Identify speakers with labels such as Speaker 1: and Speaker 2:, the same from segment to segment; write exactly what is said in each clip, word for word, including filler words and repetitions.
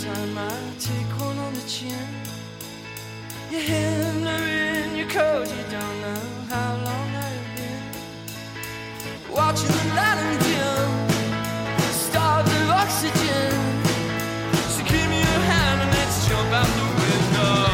Speaker 1: time might take one on the chin. Your hand are in your coat, you don't know how long I've been watching the light and dim, stars of oxygen. So give me your hand and let's jump out the window.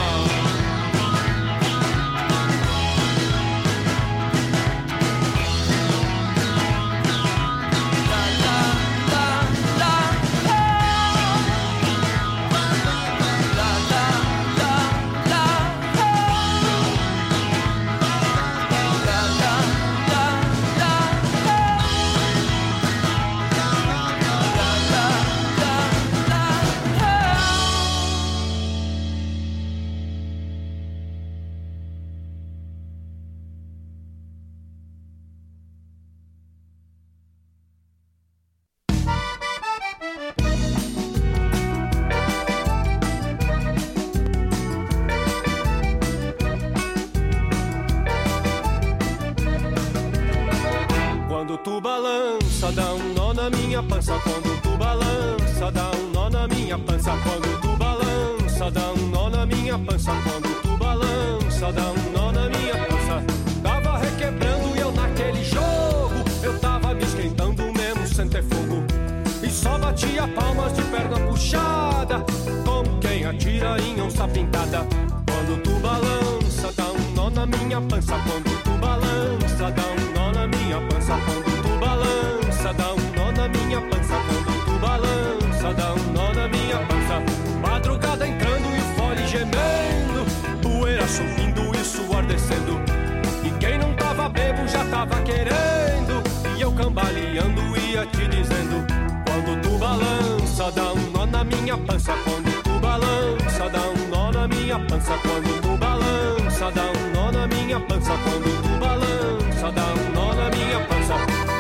Speaker 2: Quando tu balança, dá um nó na minha pança. Quando tu balança, dá um nó na minha pança. Quando tu balança, dá um nó na minha pança. Quando tu balança, dá um nó na minha pança. Tava requebrando e eu naquele jogo, eu tava me esquentando mesmo sem ter fogo. E só batia palmas de perna puxada, como quem atira em onça pintada. Quando tu balança, dá um nó na minha pança. Quando tu balança, dá um nó na minha pança. Quando tu balança, dá um nó na minha pança. Quando tu balança, dá um nó na minha pança. Madrugada entrando e o fole gemendo, poeira subindo e suor descendo. E quem não tava bebo já tava querendo, e eu cambaleando ia te dizendo. Quando tu balança, dá um nó na minha pança. Quando tu balança, dá um nó na minha pança. Quando tu balança, dá um nó na minha pança. Quando tu balança, dá um nó na minha pança.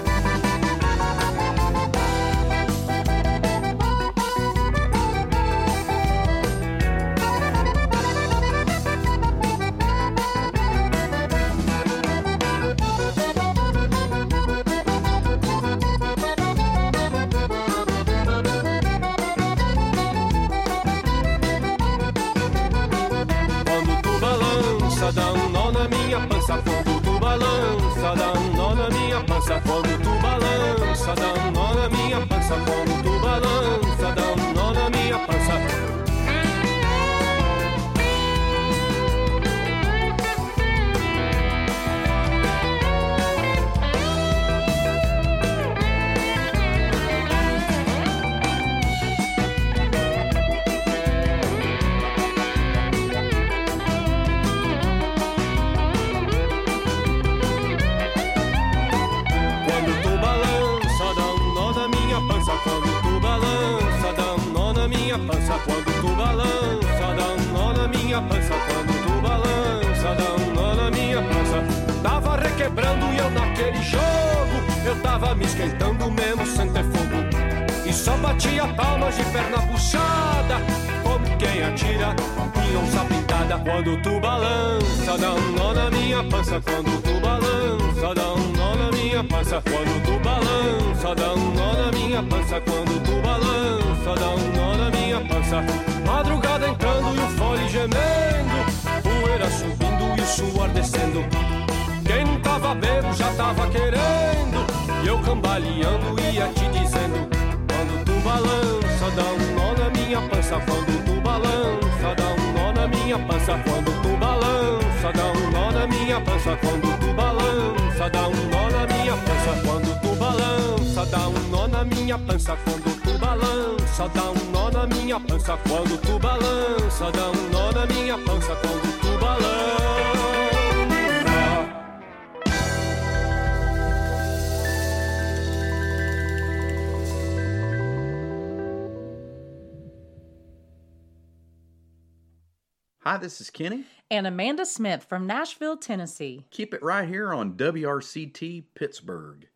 Speaker 2: Dá um nó na minha pança. Quando tu balança, dá um nó na minha pança. Quando tu balança, dá um nó na minha pança. Quando tu balança, dá um nó na minha pança. Quando tu balança, dá um nó na minha pança. Quando tu balança, dá um nó na minha pança. Quando tu balança, dá um nó na minha pança. Tava requebrando e eu naquele jogo, eu tava me esquentando mesmo sem ter fogo. E só batia palmas de perna puxada, como quem atira em onça pintada. Quando tu balança, dá um nó na minha pança. Quando tu balança, dá um nó na minha pança. Quando tu balança, dá um nó na minha pança. Quando tu balança, dá um nó na minha pança. Madrugada entrando e o fole gemendo, poeira subindo e o suor descendo. Quem não tava bebo já tava querendo, e eu cambaleando ia te dizendo. Quando tu balança, dá um nó na minha pança. Quando tu balança, dá um nó na minha pança. Quando tu balança, dá um nó na minha pança. Quando tu balança, dá um nó na minha pança. Quando tu balança, dá um nó na minha pança. Quando tu balança, dá um nó na minha pança. Quando tu balança, dá um nó na minha pança. Quando tu balança.
Speaker 3: Hi, this is Kenny.
Speaker 4: And Amanda Smith from Nashville, Tennessee.
Speaker 3: Keep it right here on W R C T Pittsburgh.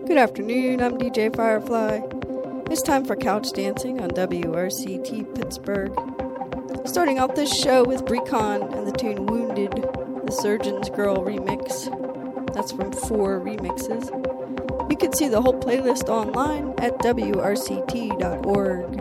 Speaker 5: Good afternoon, I'm D J Firefly. It's time for Couch Dancing on W R C T Pittsburgh. Starting out this show with Brecon and the tune Wounded, the Surgeon's Girl remix. That's from four remixes. You can see the whole playlist online at W R C T dot org.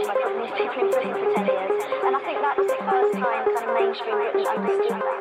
Speaker 6: by Japanese people in prison for ten years. And I think that was the first time kind of mainstream Britain understood that.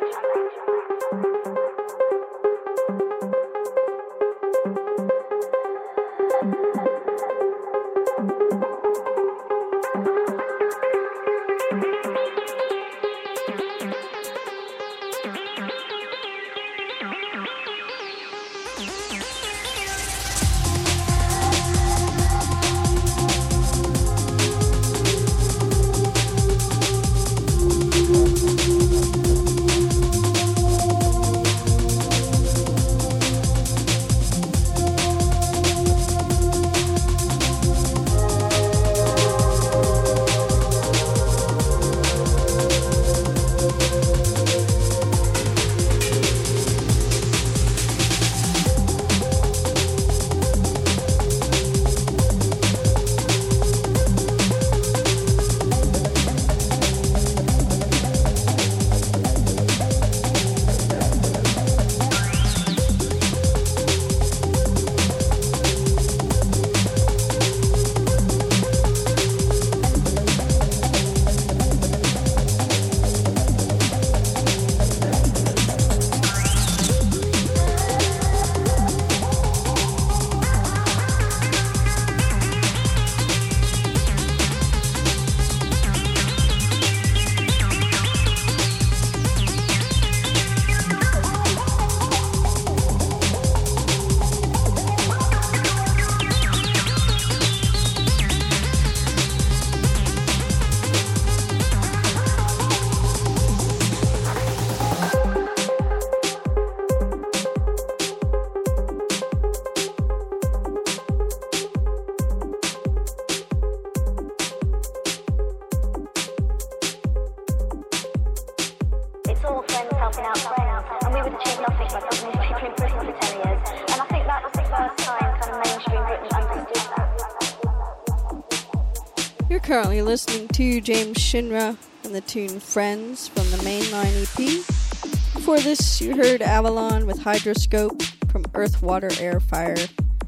Speaker 5: Currently listening to James Shinra and the tune Friends from the Mainline E P. Before this, you heard Avalon with Hydroscope from Earth, Water, Air, Fire.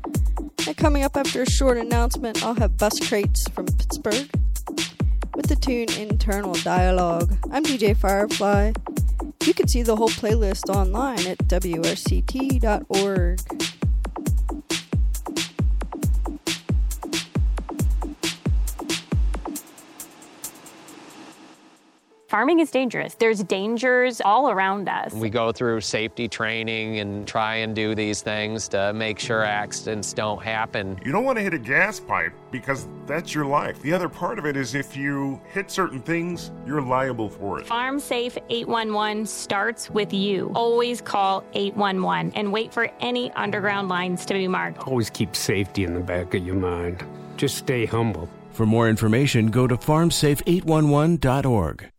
Speaker 5: And coming up after a short announcement, I'll have Bus Crates from Pittsburgh with the tune Internal Dialogue. I'm D J Firefly. You can see the whole playlist online at W R C T dot org.
Speaker 7: Farming is dangerous. There's dangers all around us.
Speaker 8: We go through safety training and try and do these things to make sure accidents don't happen.
Speaker 9: You don't want to hit a gas pipe because that's your life. The other part of it is if you hit certain things, you're liable for it.
Speaker 7: Farm Safe eight one one starts with you. Always call eight one one and wait for any underground lines to be marked.
Speaker 10: Always keep safety in the back of your mind. Just stay humble.
Speaker 11: For more information, go to farm safe eight one one dot org.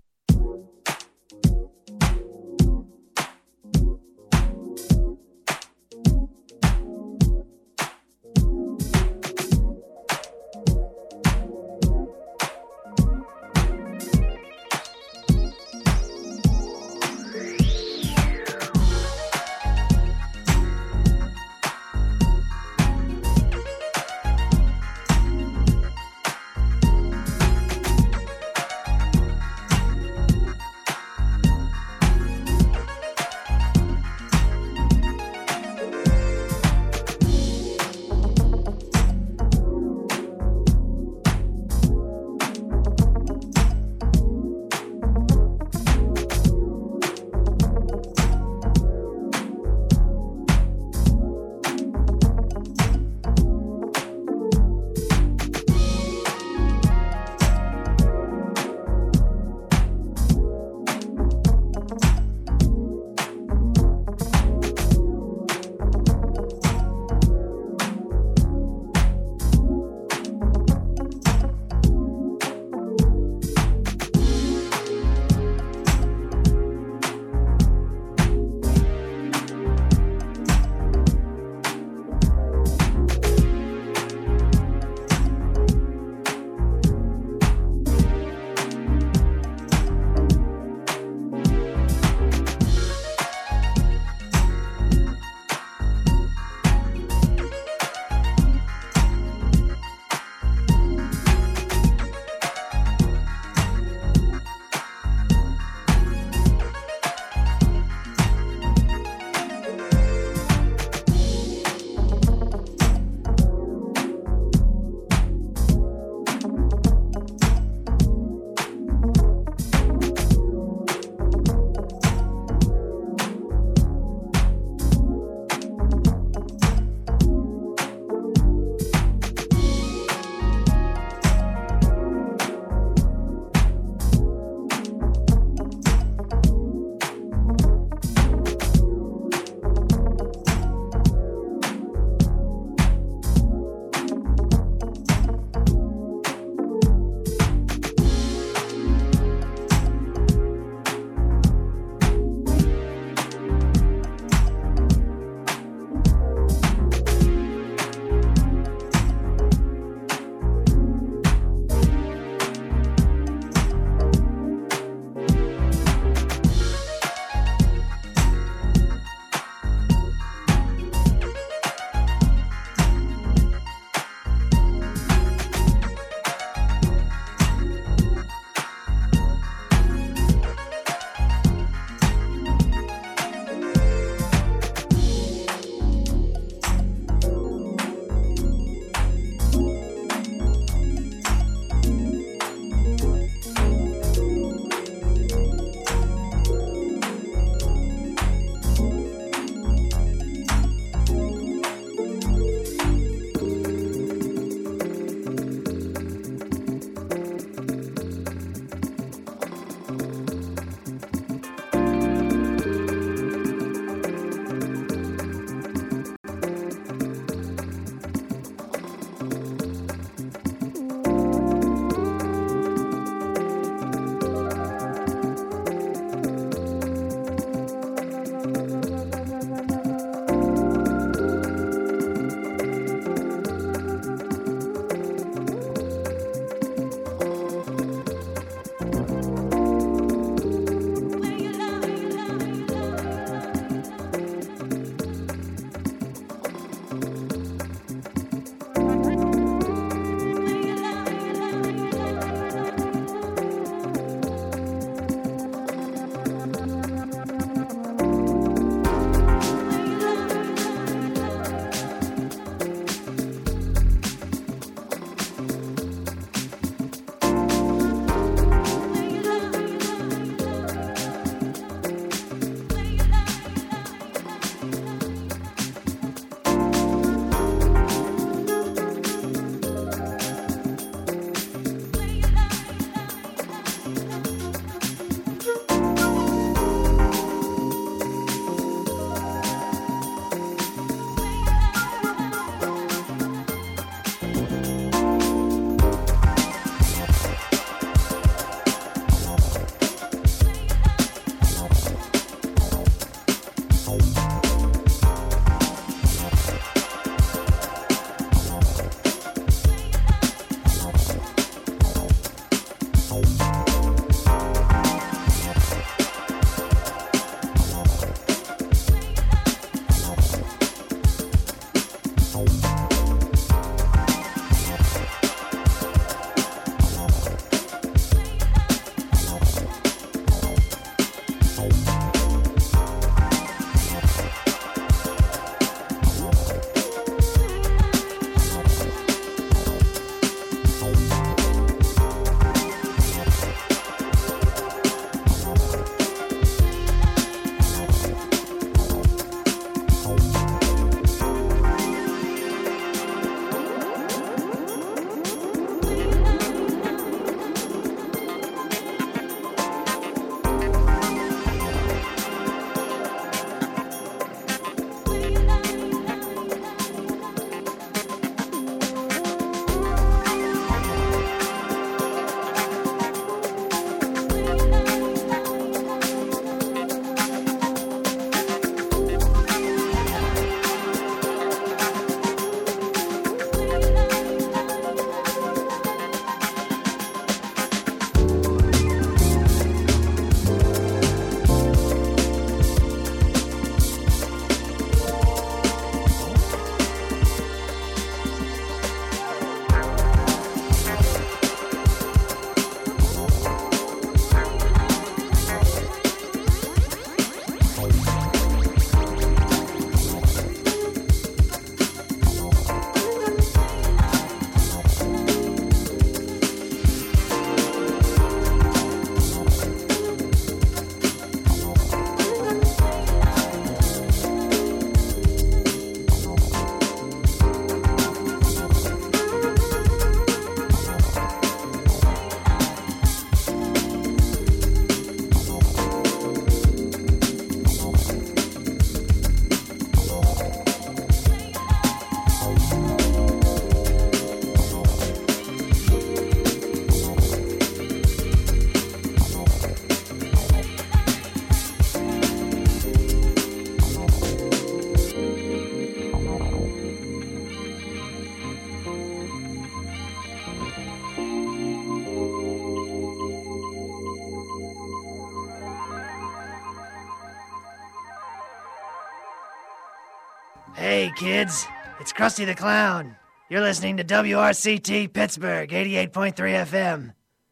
Speaker 12: Hey, kids, it's Krusty the Clown. You're listening to W R C T Pittsburgh, eighty-eight point three F M.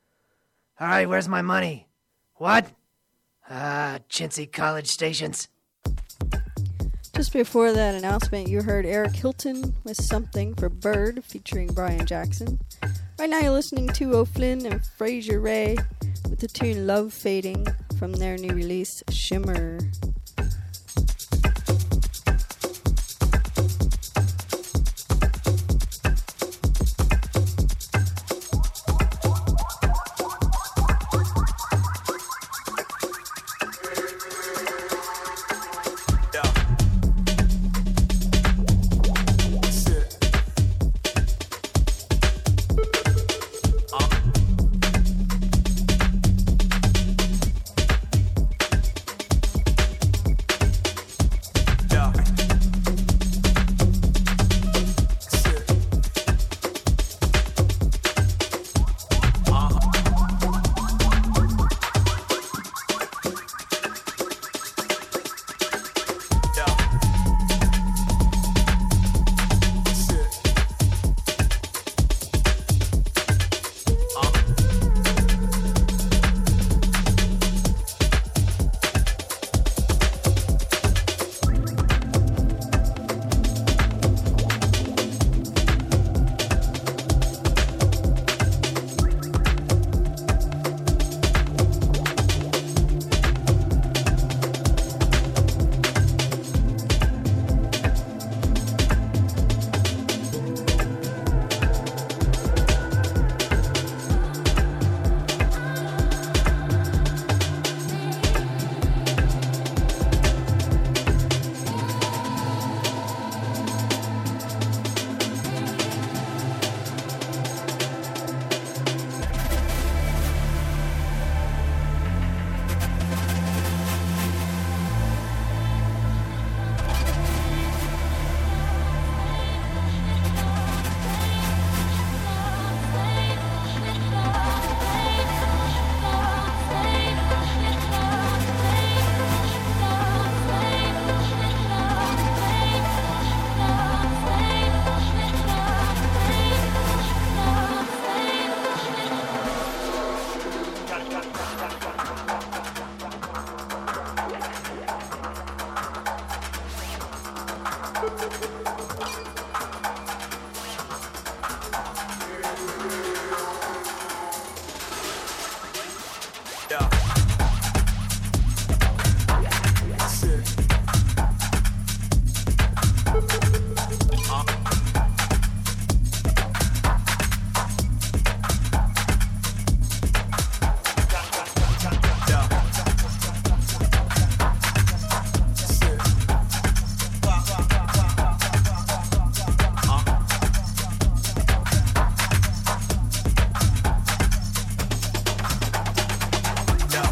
Speaker 12: All right, where's my money? What? Ah, chintzy college stations.
Speaker 5: Just before that announcement, you heard Eric Hilton with Something for Bird featuring Brian Jackson. Right now you're listening to O'Flynn and Fraser Ray with the tune Love Fading from their new release, Shimmer.
Speaker 1: Yeah.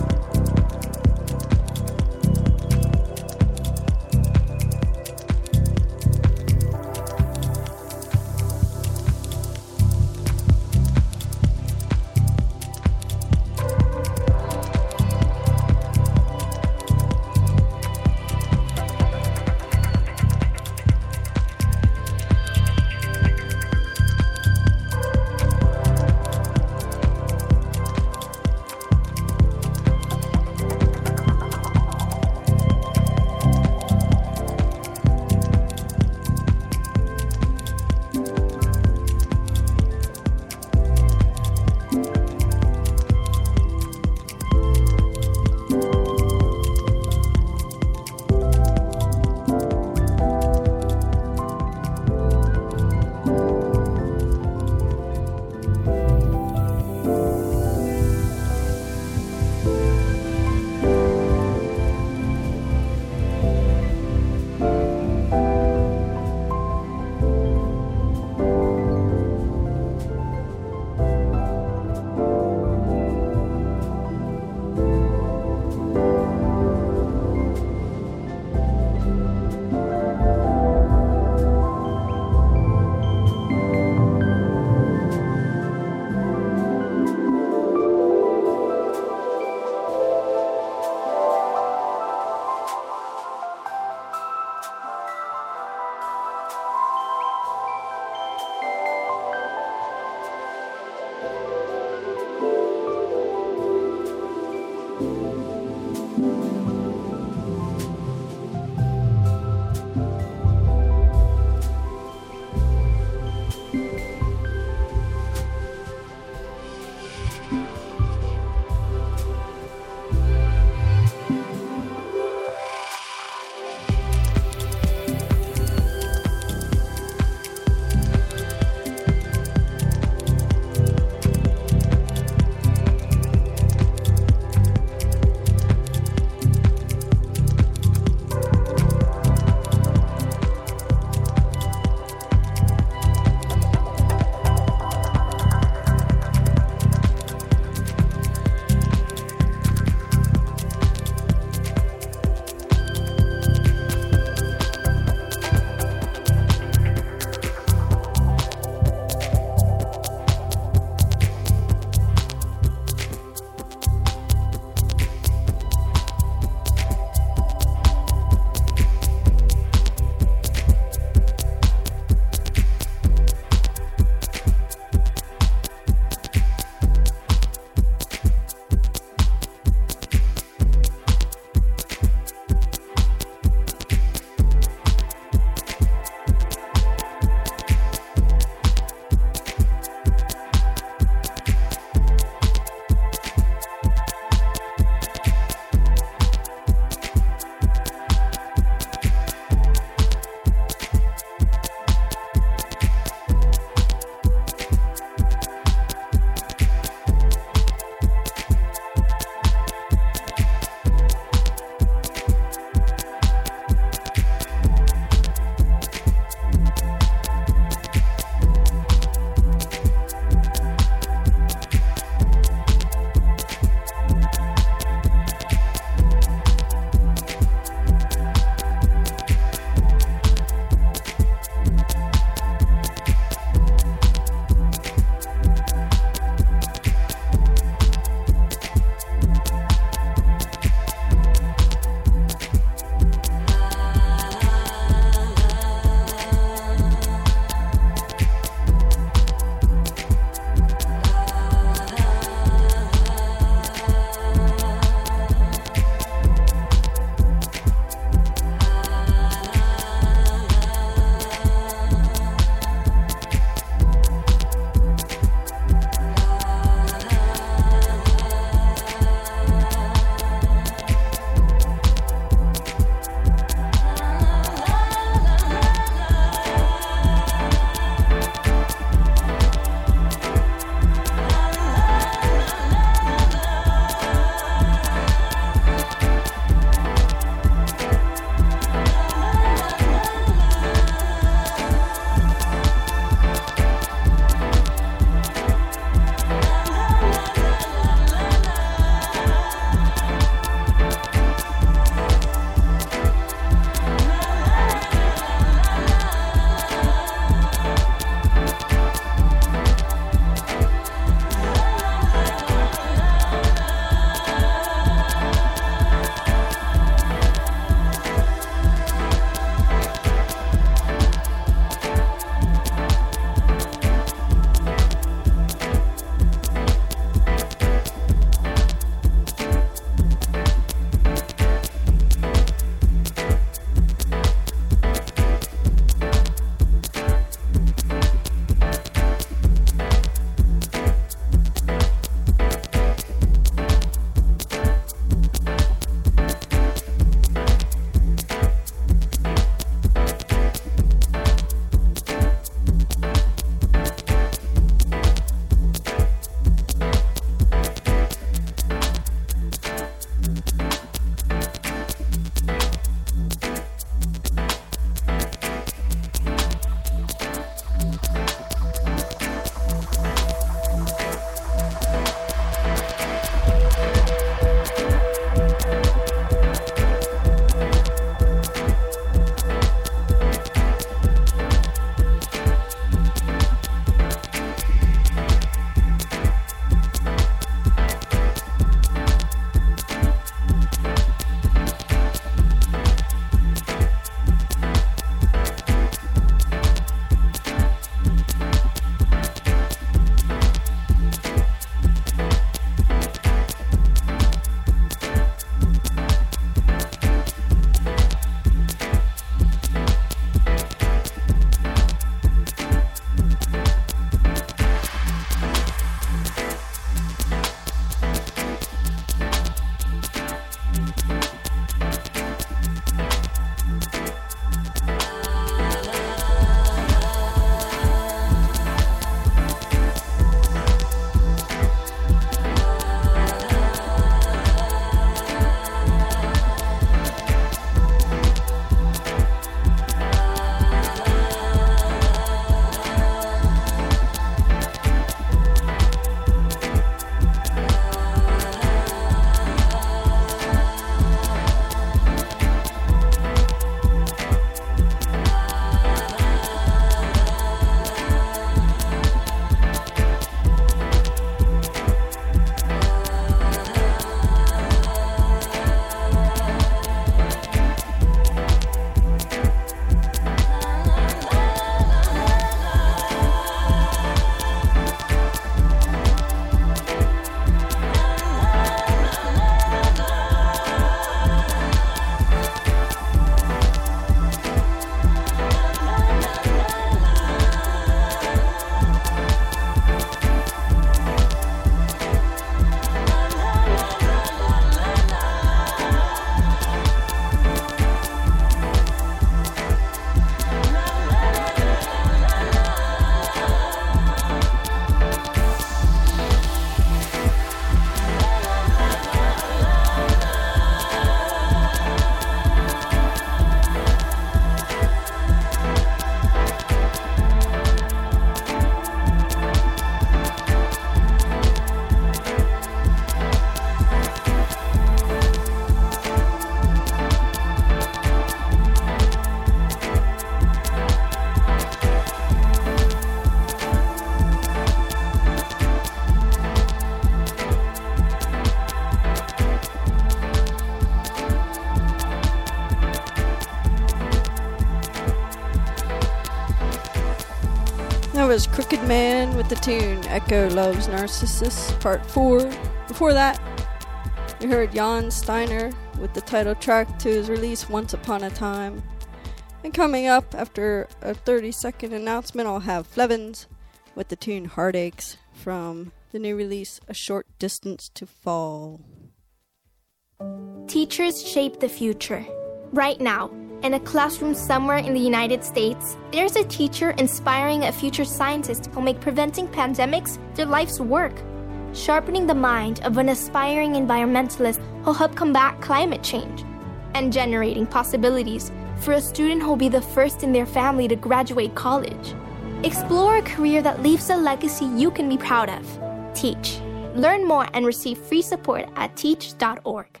Speaker 5: was Crooked Man with the tune Echo Loves Narcissus Part four. Before that, we heard Jan Steiner with the title track to his release Once Upon a Time. And coming up after a thirty second announcement, I'll have Flevins with the tune Heartaches from the new release A Short Distance to Fall.
Speaker 13: Teachers shape the future. Right now, in a classroom somewhere in the United States, there's a teacher inspiring a future scientist who'll make preventing pandemics their life's work. Sharpening the mind of an aspiring environmentalist who'll help combat climate change. And generating possibilities for a student who'll be the first in their family to graduate college. Explore a career that leaves a legacy you can be proud of. Teach. Learn more and receive free support at teach dot org.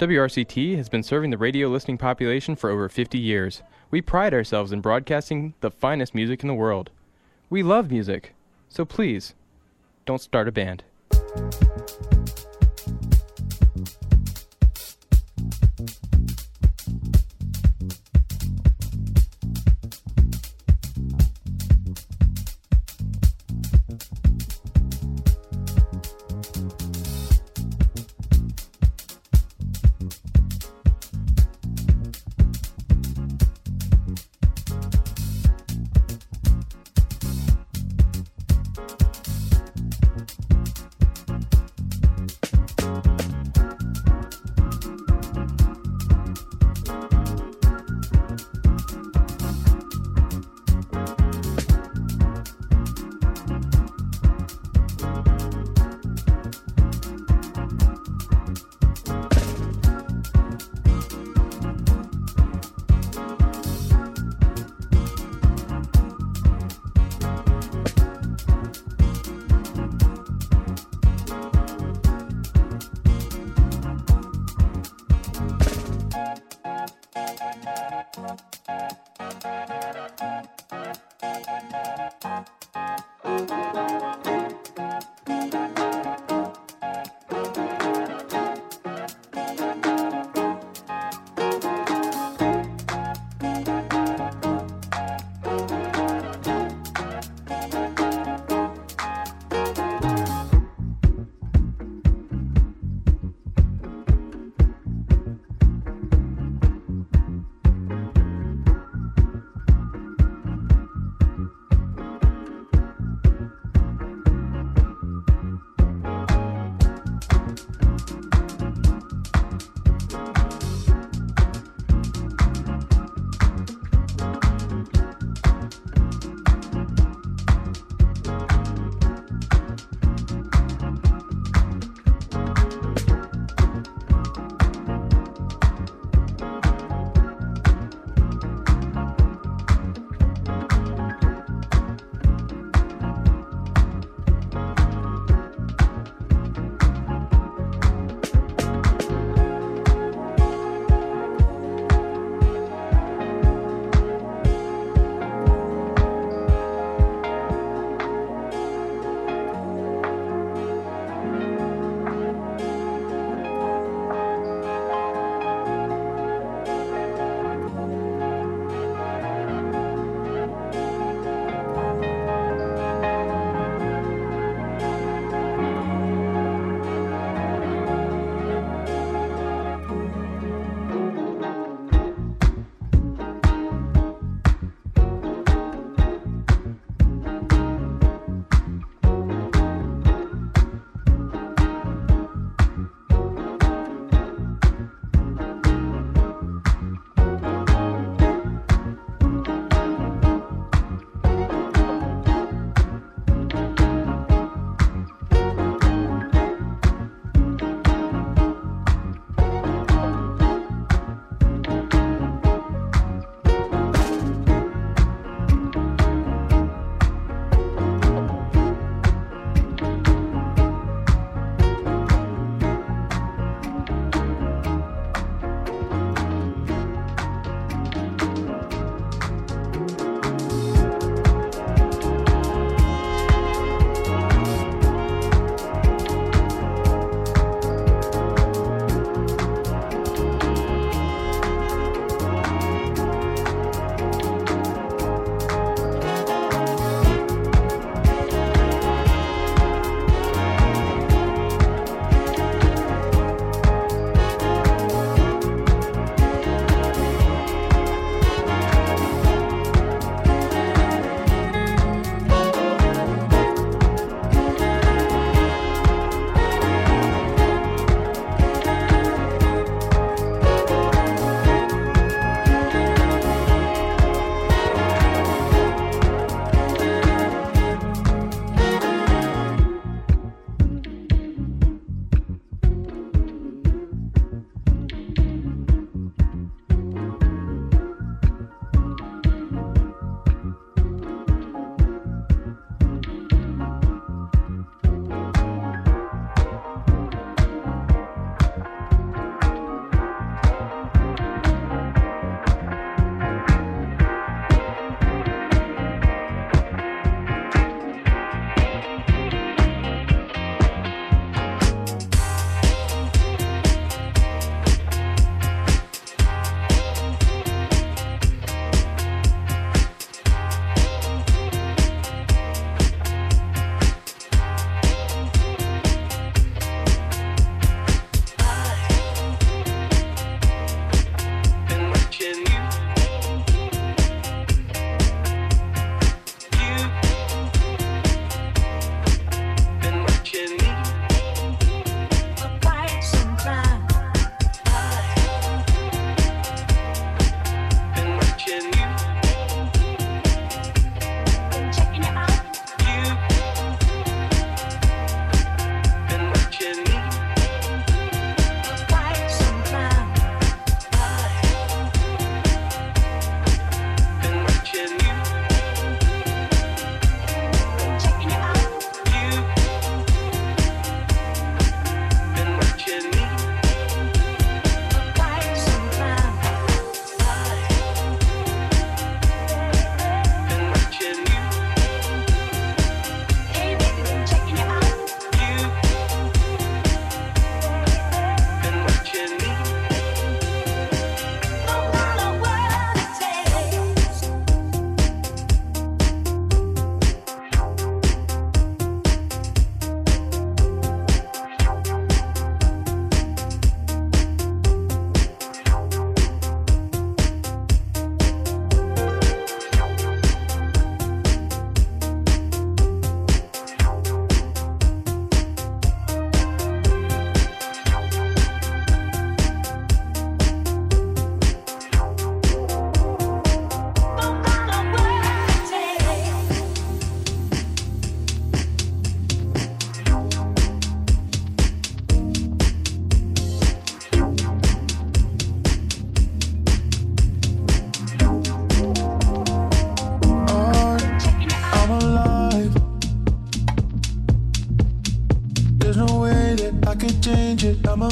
Speaker 14: W R C T has been serving the radio listening population for over fifty years. We pride ourselves in broadcasting the finest music in the world. We love music, so please, don't start a band.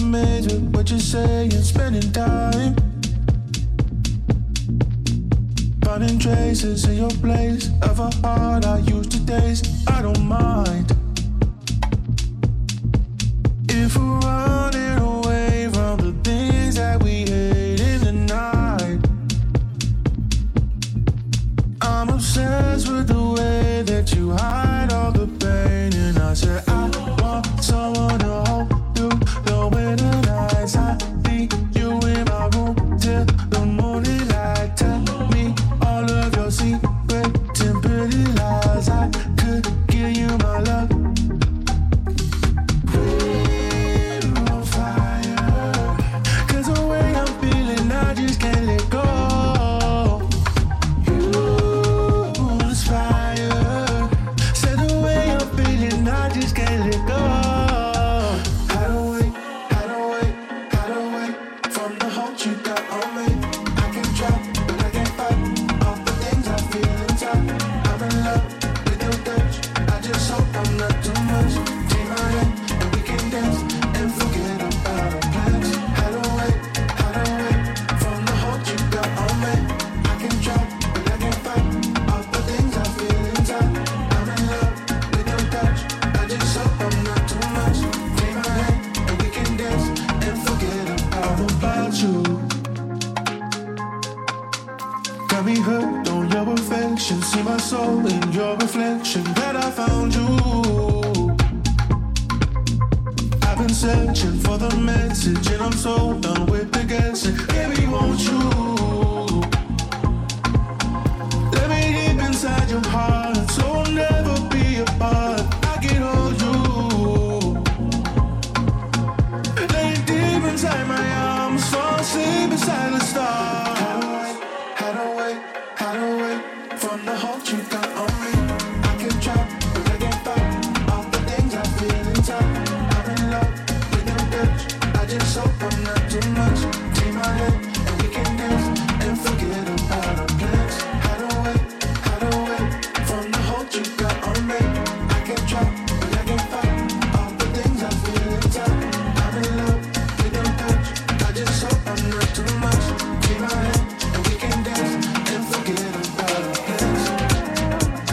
Speaker 15: amazed with what you say and spending time finding traces in your place of a heart I used to taste. I don't mind if we're running away from the things that we hate in the night. I'm obsessed with the way that you hide all the pain, and I said I want someone to hold you the winter nights. I need you in my room till the morning light. Tell me all of your secrets and pretty lies. I could give you my love. We're on fire, 'cause the way I'm feeling I just can't let go. You inspire, said the way I'm feeling I just can't let go. I don't wait, I don't wait, I don't wait from the hold you got on me. I can try, but I can't fight all the things I feel inside. I'm in love with your touch. I just hope I'm not too much. Take my hand and we can dance and forget about our plans. I don't wait, I don't wait from the hold you got on me. I can try, but I can't fight all the things I feel inside. I'm in love with your touch. I just hope I'm not too much. Take my hand and we can dance and forget about about you. Got me hooked on your affection. See my soul in your reflection. That I found you. I've been searching for the message, and I'm so done with the guessing. Baby, won't you let me deep inside your heart, so we'll never be apart. I can hold you. Lay deep inside my arms, fall asleep beside the stars. I don't wait, I don't wait from the hold you got on me. I can try, but I can't fight all the things I feel inside. I'm in love with your touch. I just hope I'm not too much. Take my hand and we can dance and forget about our plans. I don't wait, I don't wait from the hold you got on me. I can try, but I can't fight all the things I feel inside. I'm in love with your touch. I just hope I'm not too much. Take my hand and we can dance and forget about our plans.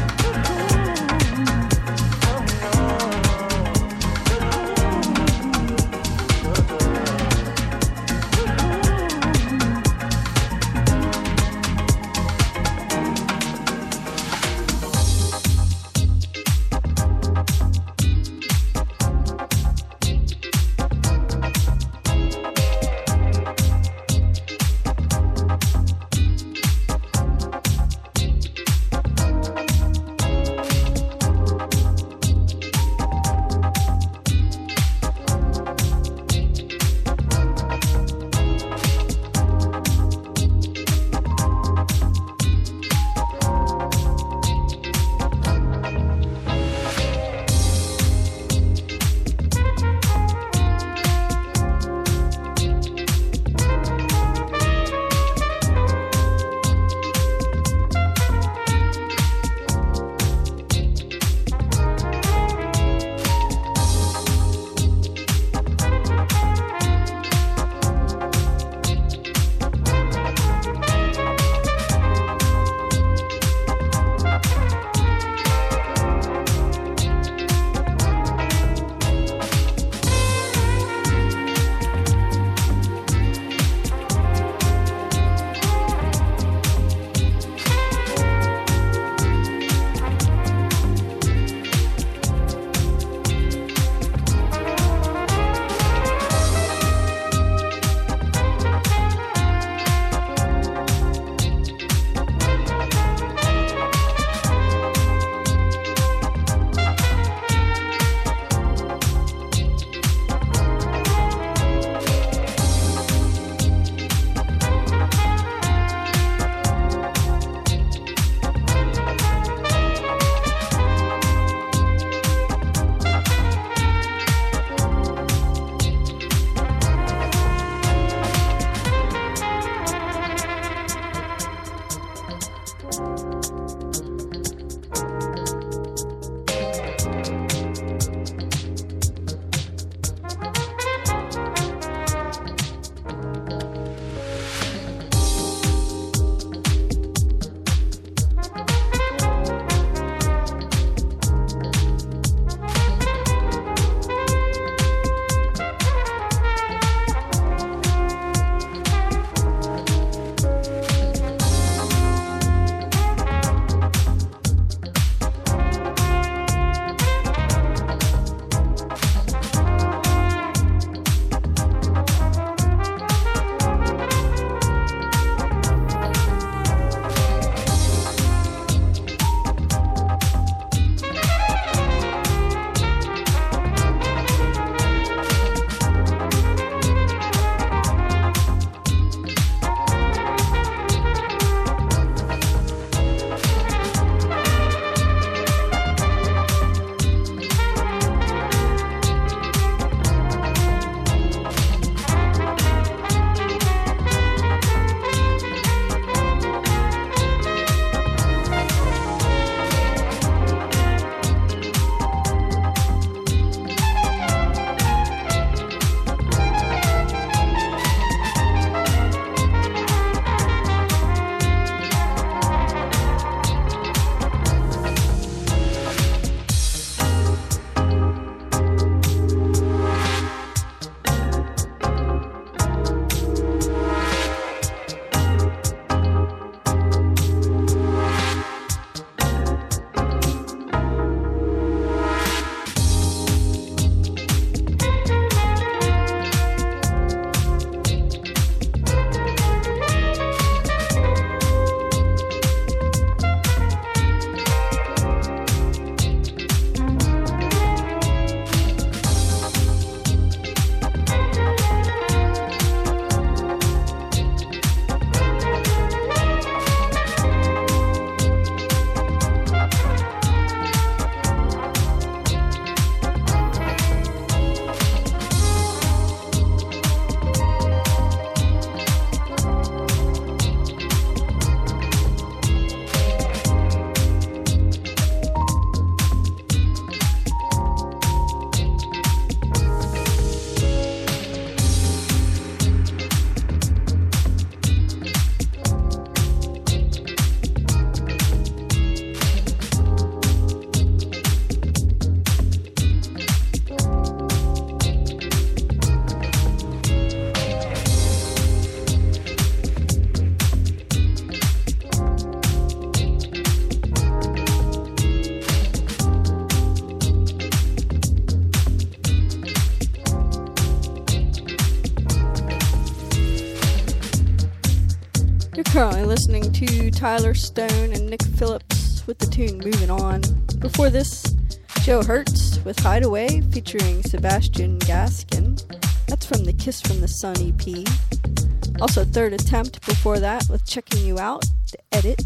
Speaker 5: listening to Tyler Stone and Nick Phillips with the tune Moving On. Before this, Joe Hertz with Hideaway featuring Sebastian Gaskin. That's from the Kiss from the Sun E P. Also Third Attempt before that with Checking You Out, the edit.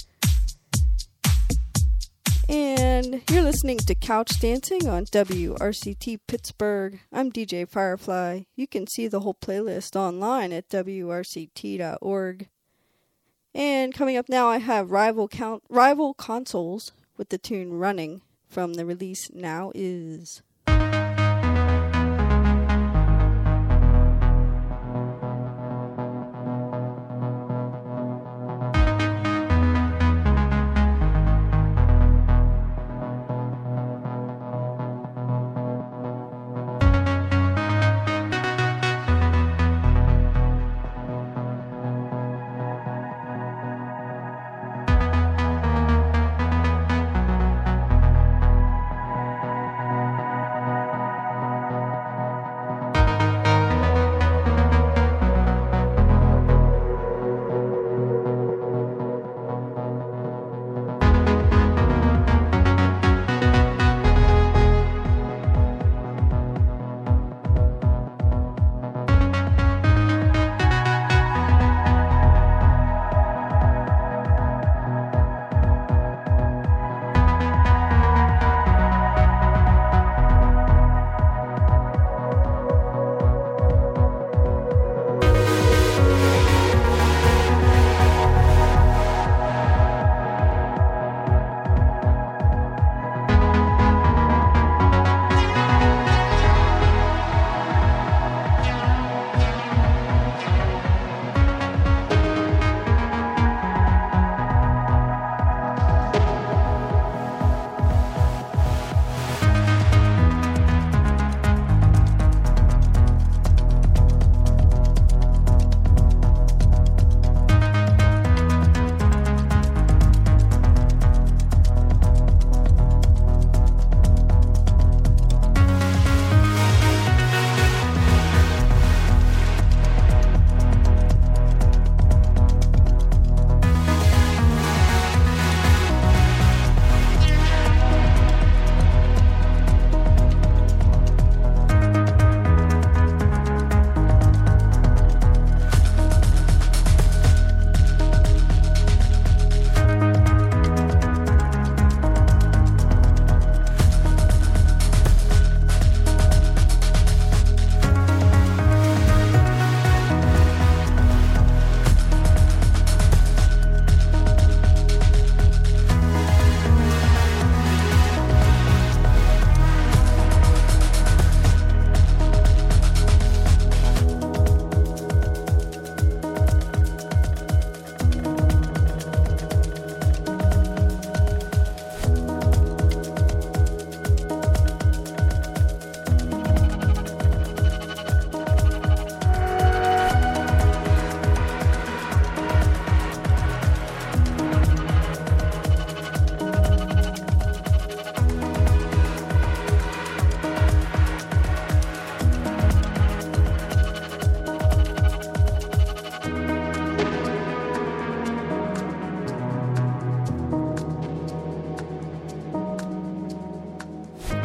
Speaker 5: And you're listening to Couch Dancing on W R C T Pittsburgh. I'm D J Firefly. You can see the whole playlist online at W R C T dot org. And coming up now, I have Rival Count, Rival Consoles with the tune Running from the release Now Is.